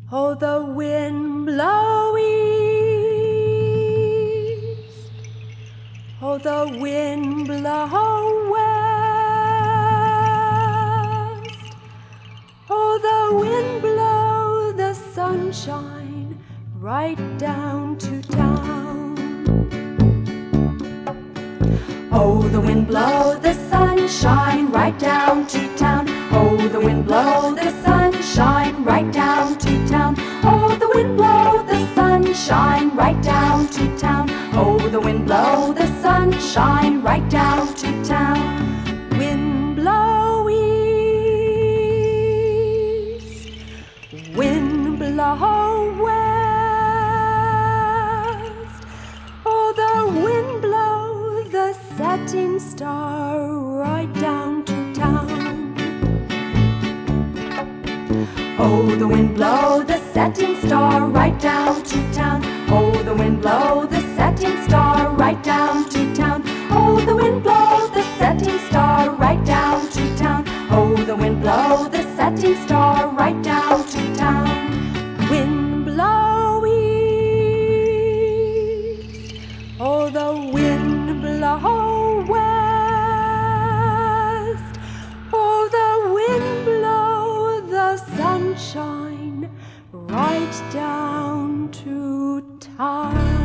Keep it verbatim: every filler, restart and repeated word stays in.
Oh, the wind blow east, oh, the wind blow west, oh, the wind blow the sunshine right down to town. Oh, the wind blow the sunshine right down to town. Oh, the wind blow the sunshine right down to town. Oh, the wind blow the sunshine right down to town. Oh, the wind blow the sunshine right down to town. Wind blow east, wind blow west. Oh, the wind blow the setting star right down to town. Oh, the wind blow the setting star right down to town. Oh, the wind blow the setting star right down to town. Oh, the wind blow the setting star right down to town. Oh, the wind blow the setting star right down to town. Wind blow east, oh, the wind blow west, oh, the wind blow the sunshine right down to town.